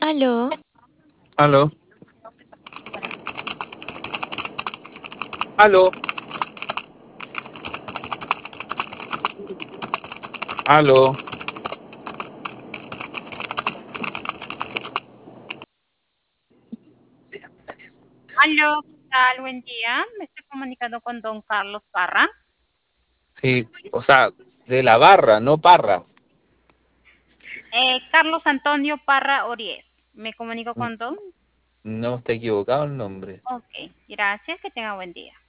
Aló, Aló, aló, aló. Aló, ¿qué tal? Buen día. Me estoy comunicando con don Carlos Parra. Sí, o sea, de la barra, no parra. Carlos Antonio Parra Ories. Me comunico con don. No está equivocado el nombre. Ok, gracias. Que tenga buen día.